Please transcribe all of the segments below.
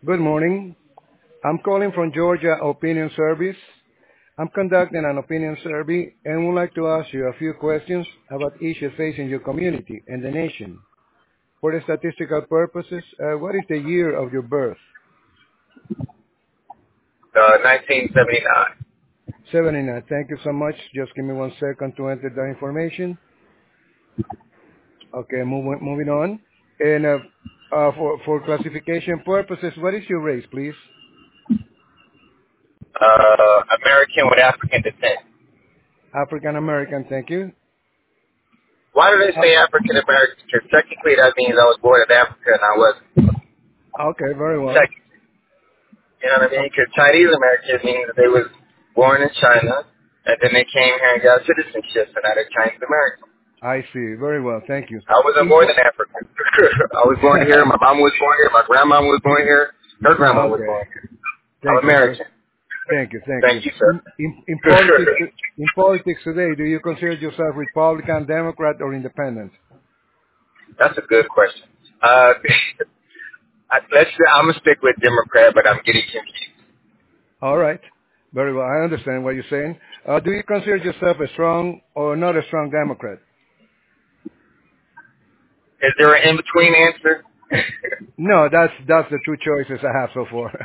Good morning. I'm calling from Georgia Opinion Service. I'm conducting an opinion survey and would like to ask you a few questions about issues facing your community and the nation. For the statistical purposes, what is the year of your birth? 1979. 79. Thank you so much. Just give me 1 second to enter the information. Okay, moving on. And for classification purposes, what is your race, please? American with African descent. African American, thank you. Why do they say African American? Because technically that means I was born in Africa and I wasn't. Okay, very well. Technically. You know what I mean? Because Chinese American means that they was born in China and then they came here and got citizenship and now they're Chinese American. I see. Very well. Thank you. I wasn't born in Africa. I was born here. My mom was born here. My grandma was born here. Her grandma was Okay. born here. Thank I'm you, sir. American. Thank you. Thank you. Thank you, sir. In politics today, do you consider yourself Republican, Democrat, or Independent? That's a good question. I'm going to stick with Democrat, but I'm getting confused. All right. Very well. I understand what you're saying. Do you consider yourself a strong or not a strong Democrat? Is there an in-between answer? No, that's the two choices I have so far.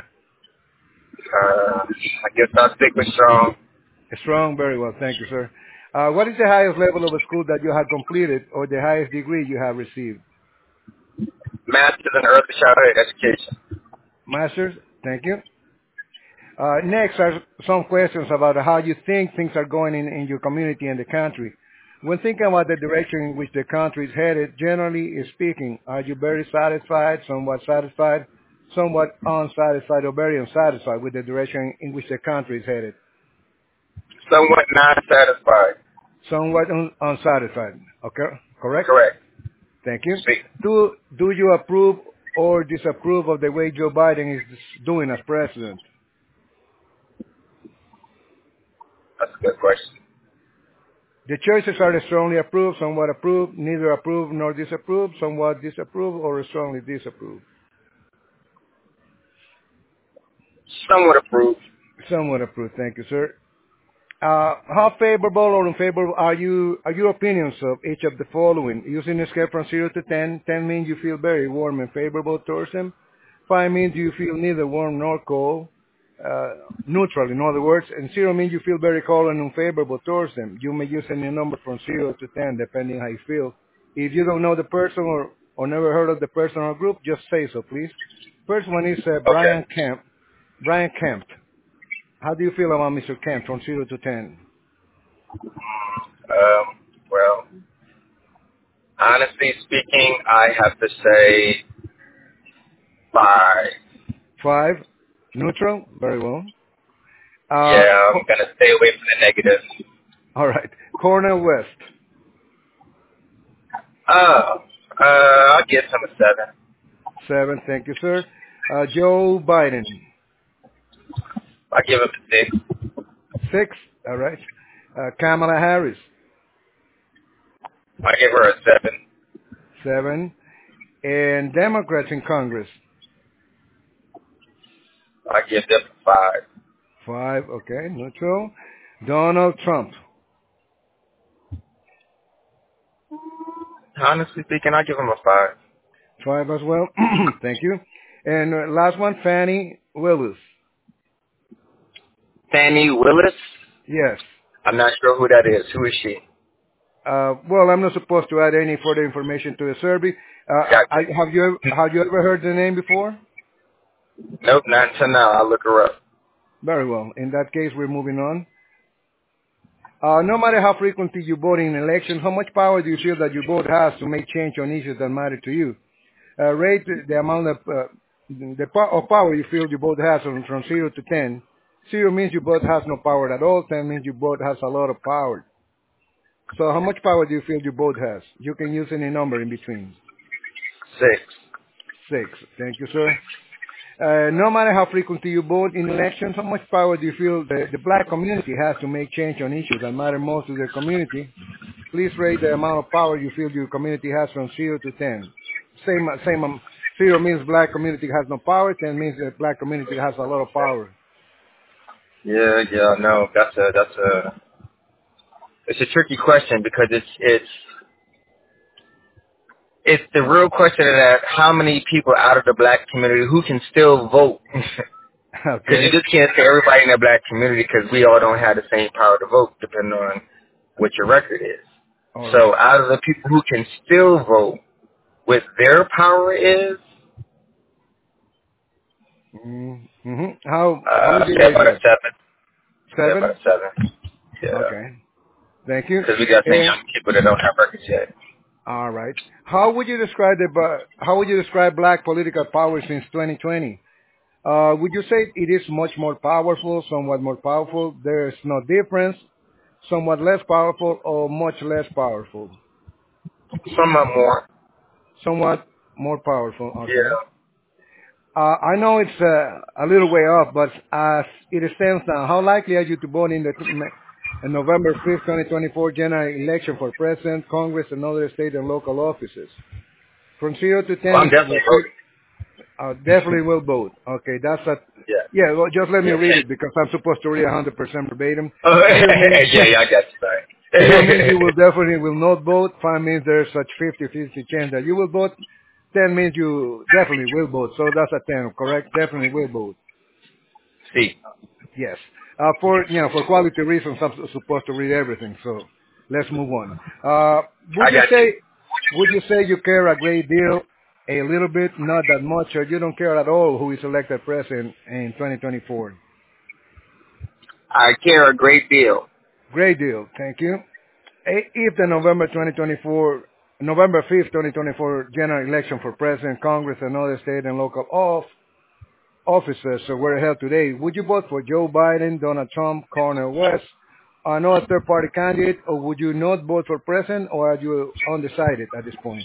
I guess I'll stick with strong. Strong, very well. Thank you, sir. What is the highest level of a school that you have completed or the highest degree you have received? Master's in early childhood education. Masters, thank you. Next are some questions about how you think things are going in your community and the country. When thinking about the direction in which the country is headed, generally speaking, are you very satisfied, somewhat unsatisfied, or very unsatisfied with the direction in which the country is headed? Somewhat non-satisfied. Somewhat unsatisfied. Okay, correct? Correct. Thank you. Speak. Do you approve or disapprove of the way Joe Biden is doing as president? That's a good question. The choices are strongly approved, somewhat approved, neither approved nor disapproved, somewhat disapproved, or strongly disapproved. Somewhat approved. Somewhat approved. Thank you, sir. How favorable or unfavorable are your opinions of each of the following? Using a scale from 0 to 10, 10 means you feel very warm and favorable towards them. 5 means you feel neither warm nor cold, neutral in other words, and 0 means you feel very cold and unfavorable towards them. You may use any number from 0 to 10 depending how you feel. If you don't know the person or never heard of the person or group, just say so, please. First one is Brian Okay. Kemp. Brian Kemp. How do you feel about Mr. Kemp from 0 to 10? Well, honestly speaking, I have to say 5. 5. Neutral? Very well. Yeah, I'm going to stay away from the negative. All right. Cornel West. I'll give him a 7. 7. Thank you, sir. Joe Biden. I'll give him a 6. 6. All right. Kamala Harris. I'll give her a 7. 7. And Democrats in Congress. I'll give them a 5. 5. Okay. Neutral. Donald Trump. Honestly speaking, I'll give him a 5. 5 as well. Thank you. And last one, Fannie Willis. Fannie Willis? Yes. I'm not sure who that is. Who is she? Well, I'm not supposed to add any further information to the survey. Gotcha. Have you ever heard the name before? Nope, not until now. I'll look her up. Very well. In that case, we're moving on. No matter how frequently you vote in an election, how much power do you feel that your vote has to make change on issues that matter to you? Rate the amount of power you feel your vote has from 0 to 10. 0 means your vote has no power at all. 10 means your vote has a lot of power. So how much power do you feel your vote has? You can use any number in between. 6. 6. Thank you, sir. No matter how frequently you vote in elections, how much power do you feel the black community has to make change on issues that matter most to their community? Please rate the amount of power you feel your community has from 0 to 10. 0 means black community has no power. 10 means that black community has a lot of power. Yeah, no, it's a tricky question because it's the real question of that how many people out of the black community who can still vote. Because you Okay. just can't say everybody in the black community because we all don't have the same power to vote depending on what your record is. All So right. out of the people who can still vote, what their power is, Mm-hmm. How would you yeah, rate about a that? 7. Yeah, about 7? a 7. Yeah. Okay. Thank you. Because we got some And young people that don't have records yet. all right. How would you describe black political power since 2020? Would you say it is much more powerful, somewhat more powerful? There's no difference, somewhat less powerful, or much less powerful? Some of them more. Somewhat more powerful. Okay. Yeah. I know it's a little way off, but as it stands now, how likely are you to vote in the November 5th, 2024 general election for president, Congress, and other state and local offices? From 0 to Well, 10, I'm definitely voting. definitely will vote. Okay, that's a, Yeah. yeah, well, just let me Yeah, read 10. it because I'm supposed to read 100% verbatim. Oh, 0 means, yeah, I got you. 0 means you Sorry. will definitely will not vote. 5 means there's such 50-50 chance that you will vote. 10 means you definitely will vote. So that's a 10, correct? Definitely will vote. See. Yes. For quality reasons, I'm supposed to read everything. So let's move on. Would I you got you. say, you care a great deal, a little bit, not that much, or you don't care at all who is elected president in 2024? I care a great deal. Great deal. Thank you. If the November 5th, 2024 general election for president, Congress, and other state and local officers were held today, would you vote for Joe Biden, Donald Trump, Cornel West, or another third-party candidate, or would you not vote for president, or are you undecided at this point?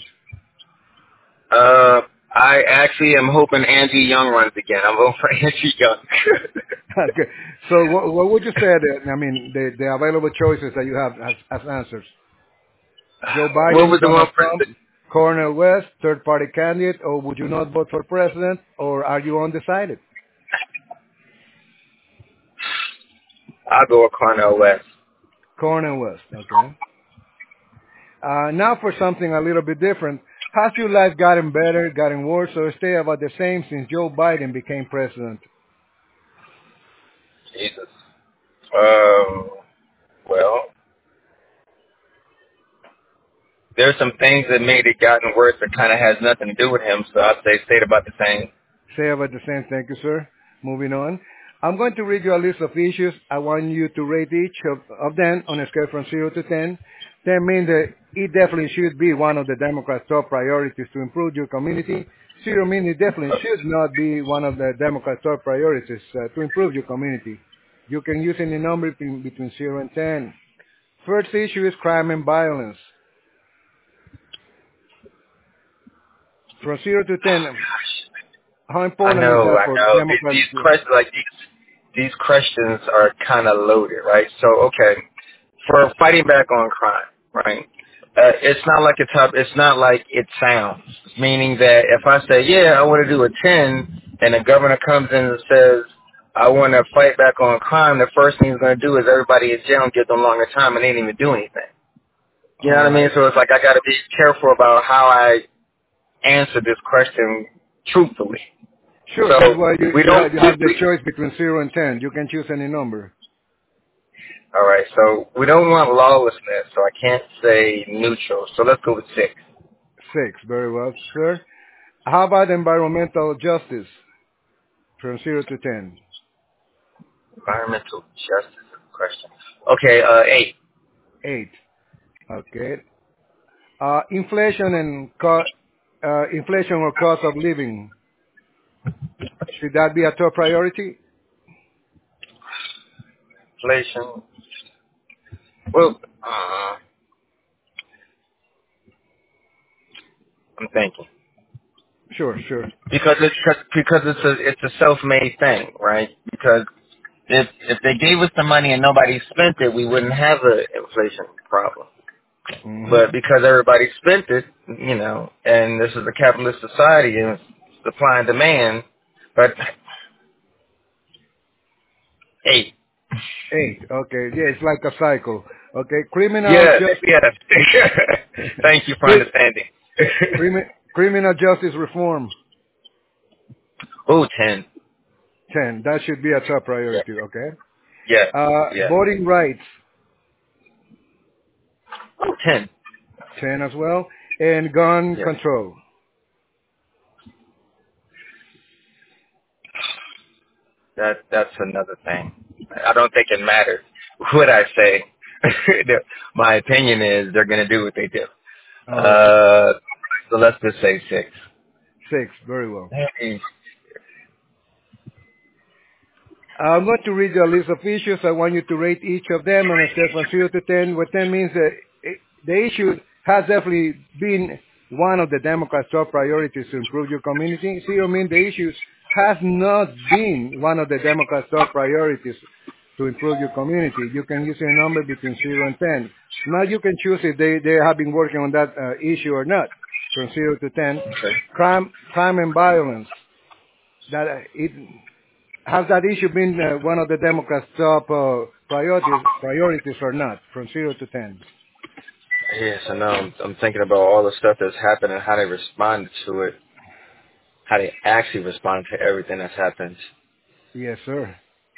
I actually am hoping Angie Young runs again. I'm voting for Angie Young. Okay. So what would you say? The available choices that you have as answers: Joe What was Biden, the one Donald Trump, president? Cornel West, third-party candidate, or would you not vote for president, or are you undecided? I'll go with Cornel West. Cornel West. Okay. Now for something a little bit different. Has your life gotten better, gotten worse, or stay about the same since Joe Biden became president? Jesus. Well, there's some things that made it gotten worse that kind of has nothing to do with him, so I'd say stayed about the same. Say about the same. Thank you, sir. Moving on. I'm going to read you a list of issues. I want you to rate each of them on a scale from 0 to 10. 10 means that it definitely should be one of the Democrats' top priorities to improve your community. 0 means it definitely should not be one of the Democrats' top priorities to improve your community. You can use any number between 0 and 10. First issue is crime and violence. From 0 to 10, how I important is know, that I for know. Democrats? These questions, these questions are kind of loaded, right? So, okay, for fighting back on crime, right? It's not like it sounds. Meaning that if I say, yeah, I want to do a 10, and the governor comes in and says, I want to fight back on crime, the first thing he's going to do is everybody in jail and give them longer time, and they didn't even do anything. You know All what I mean? right. So it's like I got to be careful about how I answer this question truthfully. Sure, that's So why we don't. you have the choice between 0 and 10. You can choose any number. All right. So we don't want lawlessness. So I can't say neutral. So let's go with 6. 6. Very well, sir. How about environmental justice? From 0 to 10. Environmental justice question. Okay. 8. 8. Okay. Inflation inflation or cost of living. Should that be a top priority? Inflation. Well, I'm thinking Sure, sure. because it's a self-made thing, right? Because if they gave us the money and nobody spent it, we wouldn't have an inflation problem. Mm-hmm. But because everybody spent it, and this is a capitalist society, and supply and demand, but 8. 8. Okay. Yeah, it's like a cycle. Okay. Criminal Yeah, justice. yeah. Thank you for understanding. Criminal justice reform. Oh, 10. 10. That should be a top Yeah, priority. Okay. yeah, yeah. Voting rights. Oh, 10. 10 as well. And gun Yeah. control. That's another thing. I don't think it matters what I say. My opinion is they're going to do what they do. All right. So let's just say 6. 6. Very well. Mm. I'm going to read you a list of issues. I want you to rate each of them on a scale from 0 to 10, where 10 means that the issue has definitely been one of the Democrats' top priorities to improve your community. 0 means the issue has not been one of the Democrats' top priorities to improve your community. You can use a number between 0 and 10. Now you can choose if they have been working on that issue or not, from 0 to 10. Okay. Crime and violence. That it has that issue been one of the Democrats' top priorities or not, from 0 to 10? Yes, I know. I'm thinking about all the stuff that's happened and how they responded to it, how they actually responded to everything that's happened. Yes, sir.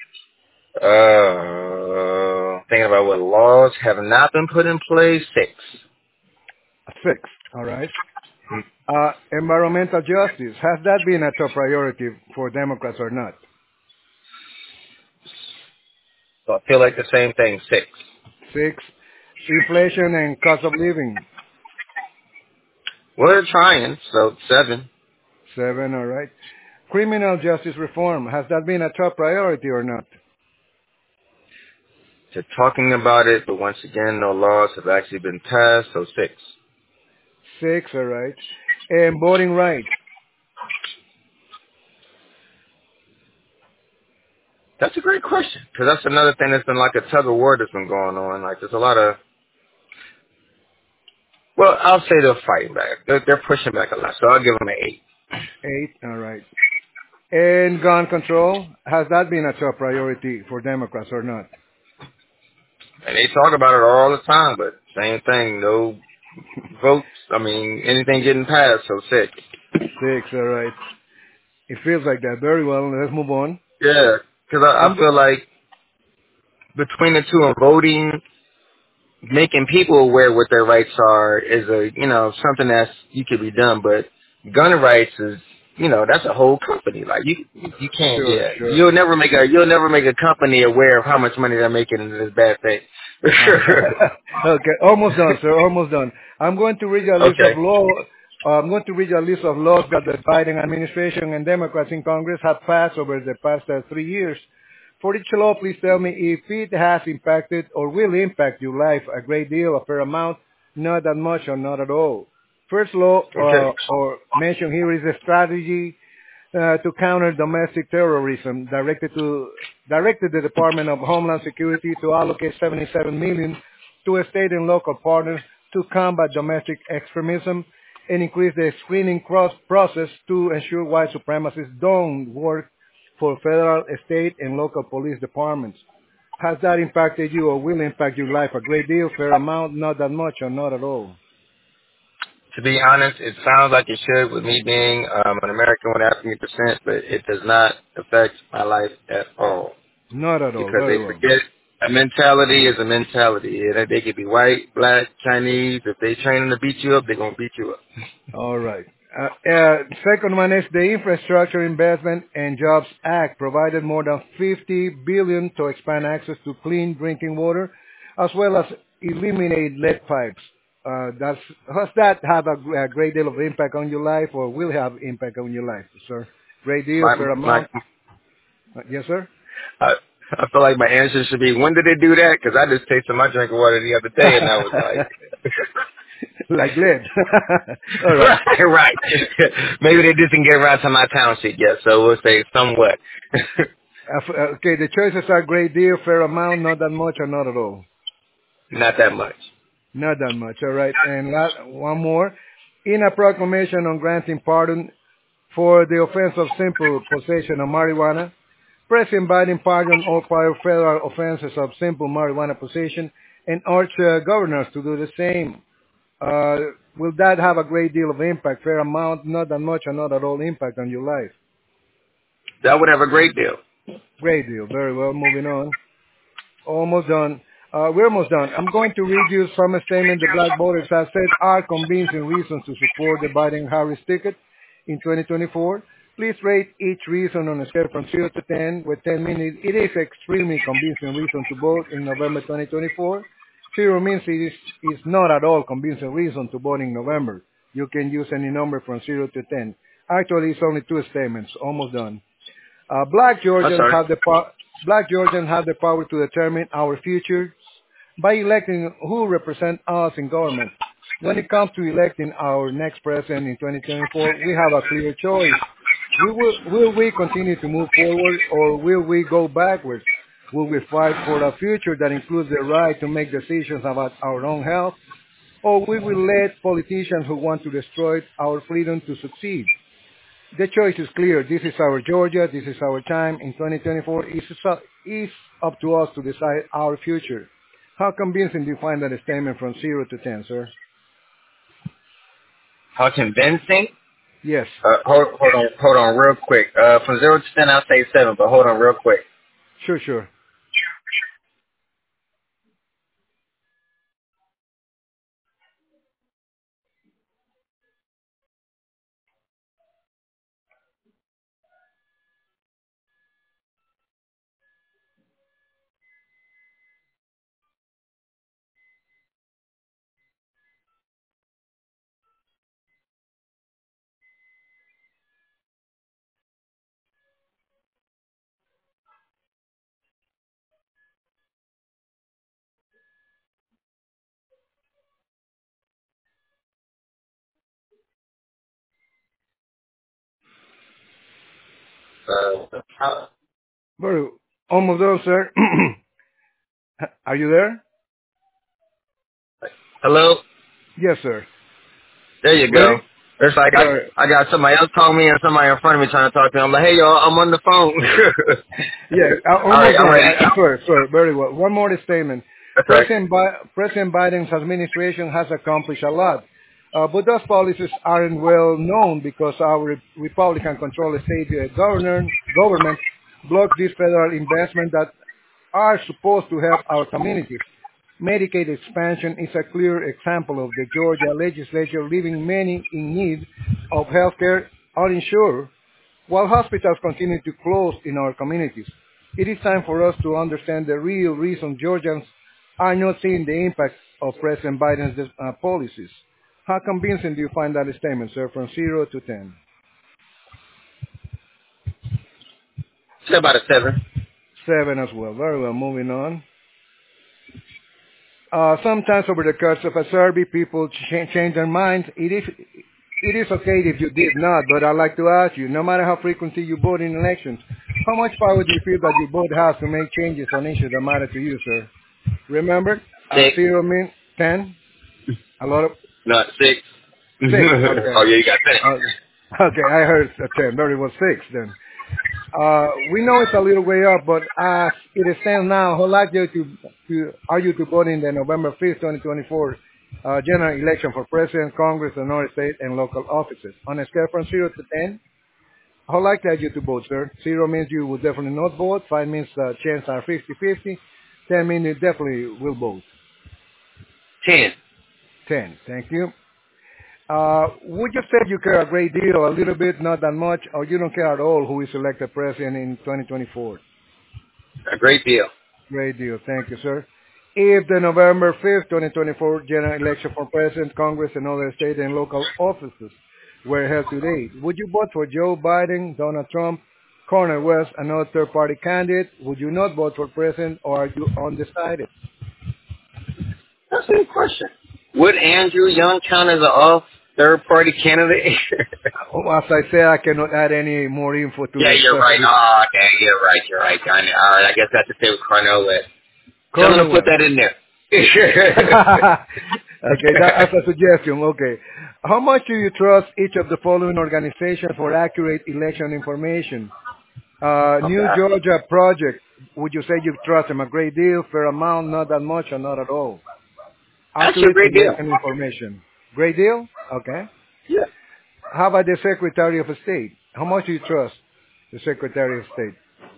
Thinking about what laws have not been put in place. 6. 6, all right. Environmental justice, has that been a top priority for Democrats or not? So I feel like the same thing. 6. 6. Inflation and cost of living. We're trying, so 7. 7, all right. Criminal justice reform, has that been a top priority or not? They're talking about it, but once again, no laws have actually been passed, so 6. 6, all right. And voting rights. That's a great question, because that's another thing that's been like a tug of war that's been going on. Like, there's a lot of, well, I'll say they're fighting back. They're pushing back a lot, so I'll give them an 8. 8, all right. And gun control, has that been a top priority for Democrats or not? And they talk about it all the time, but same thing, no votes. I mean, anything getting passed, so 6. 6, all right. It feels like that. Very well. Let's move on. Yeah, because I I'm feel like between the two and voting, making people aware what their rights are is something that's you could be done, but gun rights is that's a whole company. Like you can't sure. you'll never make a company aware of how much money they're making in this bad thing. For sure. Okay, almost done, sir. Almost done. I'm going to read you a list of Okay. law. I'm going to read you a list of laws that the Biden administration and Democrats in Congress have passed over the past 3 years. For each law, please tell me if it has impacted or will impact your life a great deal, a fair amount, not that much, or not at all. First law Okay. or mentioned here is a strategy to counter domestic terrorism, directed the Department of Homeland Security to allocate $77 million to a state and local partners to combat domestic extremism and increase the screening process to ensure white supremacists don't work for federal, state, and local police departments. Has that impacted you or will impact your life a great deal, fair amount, not that much, or not at all? To be honest, it sounds like it should with me being an American with African descent, but it does not affect my life at all. Not at all. Because Very they well. forget a mentality is a mentality. They could be white, black, Chinese. If they train them to beat you up, they're going to beat you up. All right. Second one is the Infrastructure Investment and Jobs Act provided more than $50 billion to expand access to clean drinking water, as well as eliminate lead pipes. Does that have a great deal of impact on your life, or will have impact on your life, sir? Great deal, fair amount. Yes, sir. I feel like my answer should be, when did they do that? Because I just tasted my drink of water the other day, and I was like... like lead. All right. Right. Maybe they just didn't get around to my township yet, so we'll say somewhat. Okay, the choices are great deal, fair amount, not that much, or not at all. Not that much. Not that much, all right. And one more. In a proclamation on granting pardon for the offense of simple possession of marijuana. President Biden pardoned all prior federal offenses of simple marijuana possession and urged governors to do the same. Will that have a great deal of impact? Fair amount, not that much, or not at all impact on your life? That would have a great deal. Great deal. Very well. Moving on. Almost done. We're almost done. I'm going to read you some statement the black voters have said are convincing reasons to support the Biden-Harris ticket in 2024. Please rate each reason on a scale from 0 to 10, with 10 meaning it is extremely convincing reason to vote in November 2024. 0 means it is not at all convincing reason to vote in November. You can use any number from 0 to 10. Actually, it's only 2 statements. Almost done. Black Georgians have the power to determine our future by electing who represent us in government. When it comes to electing our next president in 2024, we have a clear choice. Will we continue to move forward, or will we go backwards? Will we fight for a future that includes the right to make decisions about our own health, or will we let politicians who want to destroy our freedom to succeed? The choice is clear. This is our Georgia. This is our time. In 2024, it's up to us to decide our future. How convincing do you find that statement from 0 to 10, sir? How convincing? Yes. Hold on real quick. From 0 to 10, I'll say 7, but hold on real quick. Sure. Very almost done, sir. Are you there? Hello? Yes, sir. There you go. It's like I got somebody else calling me and somebody in front of me trying to talk to me. I'm like, hey, y'all, I'm on the phone. Yeah, almost done. I swear, very well. One more statement. President Biden's administration has accomplished a lot, but those policies aren't well known because our Republican-controlled state government blocks these federal investments that are supposed to help our communities. Medicaid expansion is a clear example of the Georgia legislature leaving many in need of health care uninsured, while hospitals continue to close in our communities. It is time for us to understand the real reason Georgians are not seeing the impact of President Biden's policies. How convincing do you find that statement, sir, from 0 to 10? Say about a 7. 7 as well. Very well. Moving on. Sometimes over the course of a survey, people change their minds. It is okay if you did not, but I'd like to ask you, no matter how frequently you vote in elections, how much power do you feel that your vote has to make changes on issues that matter to you, sir? Remember? 0 means 10? A lot of... No, 6. 6, okay. Oh, yeah, you got 10. Okay, I heard 10. Very well, 6 then. We know it's a little way up, but as it stands now, how likely are you to vote in the November 5th, 2024 general election for President, Congress, and other state and local offices? On a scale from 0 to 10, how likely are you to vote, sir? 0 means you will definitely not vote. 5 means chances are 50-50. 10 means you definitely will vote. 10. 10. Thank you. Would you say you care a great deal, a little bit, not that much, or you don't care at all who is elected president in 2024? A great deal. Great deal. Thank you, sir. If the November 5th, 2024 general election for president, Congress, and other state and local offices were held today, would you vote for Joe Biden, Donald Trump, Cornel West, another third-party candidate? Would you not vote for president, or are you undecided? That's a good question. Would Andrew Young count as an off third-party candidate? As I said, I cannot add any more info to Yeah, you're right. Oh, okay, you're right. All right, I guess that's to say with Cornel West. Tell him to put that in there. Okay, that's a suggestion. Okay. How much do you trust each of the following organizations for accurate election information? New Okay. Georgia Project. Would you say you trust them a great deal, fair amount, not that much, or not at all? Actually, a Accurate great deal. election information. Great deal? Okay. Yeah. How about the Secretary of State? How much do you trust the Secretary of State?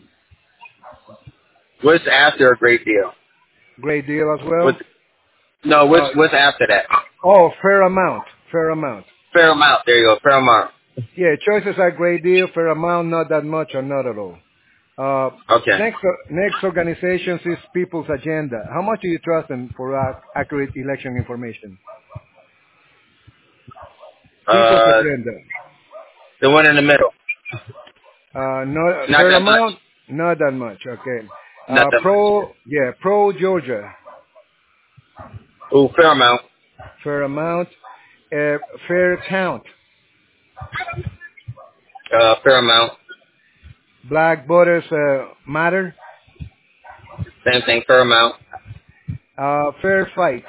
What's after a great deal? Great deal as What's well? no? Uh, What's after that? oh, fair amount. Fair amount. Fair amount. There you go. Fair amount. Yeah, choices are great deal, fair amount, not that much, or not at all. Okay. Next organizations is People's Agenda. How much do you trust them for accurate election information? People's Uh, Agenda. the one in the middle. No, Not fair that much. amount, not that much. Okay. Not that much. Pro Georgia. Ooh, fair amount. Fair amount. Fair count. Fair amount. Black voters matter. Same thing. Fair amount. Fair fight.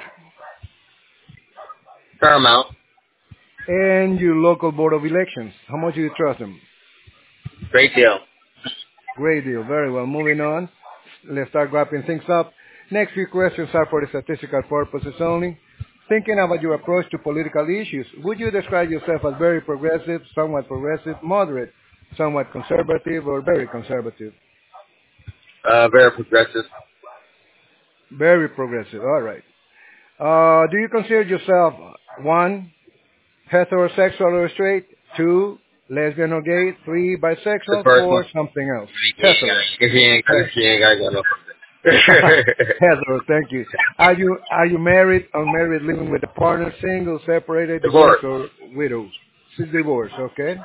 Fair amount. And your local board of elections. How much do you trust them? Great deal. Great deal. Very well. Moving on. Let's start wrapping things up. Next few questions are for the statistical purposes only. Thinking about your approach to political issues, would you describe yourself as very progressive, somewhat progressive, moderate, somewhat conservative, or very conservative? Very progressive. Very progressive. All right. Do you consider yourself, one, heterosexual or straight, two, lesbian or gay, three, The bisexual, first one. four, something else? He Hetero. ain't got no. Hetero, thank you. Are you married, unmarried, living with a partner, single, separated, Divorce. divorced, or widow? She's divorced, okay?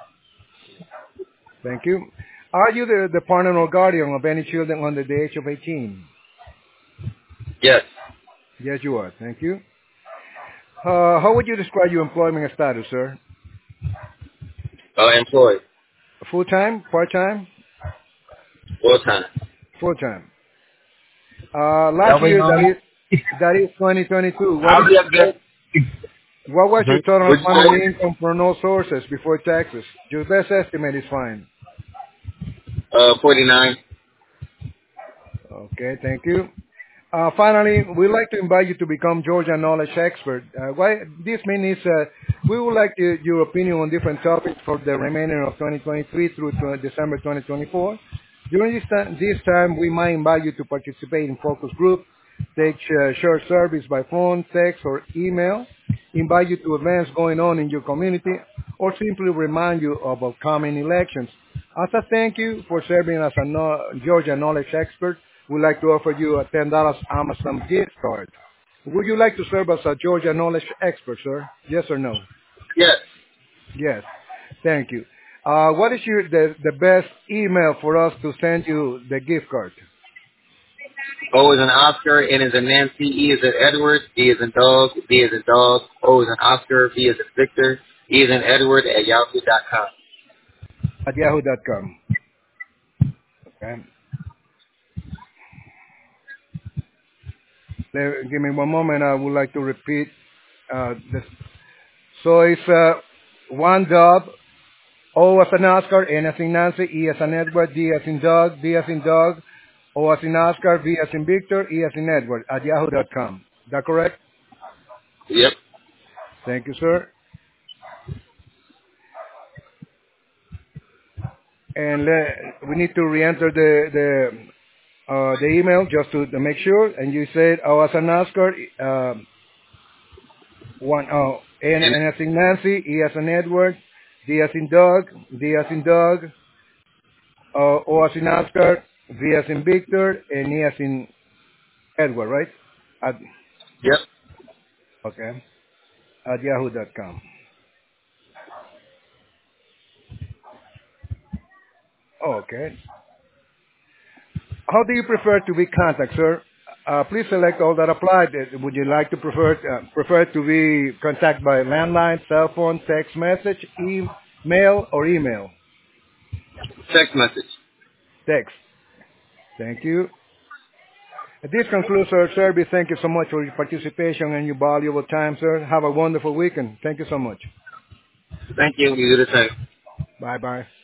Thank you. Are you the partner or guardian of any children under the age of 18? Yes. Yes, you are. Thank you. How would you describe your employment status, sir? Employed. Full-time? Part-time? Full time. Full-time. Last year, that is 2022. I'll be up there. What was your total Which monthly income from all sources before taxes? Your best estimate is fine. 49. Okay, thank you. Finally, we'd like to invite you to become Georgia Knowledge Expert. Why this means is we would like your opinion on different topics for the remainder of 2023 through December 2024. During this time, we might invite you to participate in focus group, take short surveys by phone, text, or email, invite you to events going on in your community, or simply remind you of upcoming elections. As a thank you for serving as a Georgia Knowledge Expert, we'd like to offer you a $10 Amazon gift card. Would you like to serve as a Georgia Knowledge Expert, sir? Yes or no? Yes. Yes. Thank you. What is the best email for us to send you the gift card? O is an Oscar, N is in Nancy, E is in Edward, D is in dog, D is in dog, O is in Oscar, V is in Victor, E is in Edward at yahoo.com. At yahoo.com. Okay. Give me one moment. I would like to repeat this. So it's one dub, O as in Oscar, N as in Nancy, E as in Edward, D as in dog, D as in dog, O as in Oscar, V as in Victor, E as in Edward at yahoo.com. Is that correct? Yep. Thank you, sir. And we need to re-enter the email just to make sure. And you said O as in Oscar, N as in Nancy, E as in Edward, D as in dog, D as in dog, O as in Oscar, V as in Victor, and E as in Edward, right? Yep. Okay. At yahoo.com. Okay. How do you prefer to be contacted, sir? Please select all that apply. Would you like to prefer to be contacted by landline, cell phone, text message, email, or email? Text message. Text. Thank you. This concludes our service. Thank you so much for your participation and your valuable time, sir. Have a wonderful weekend. Thank you so much. Thank you. You do the same. Bye-bye.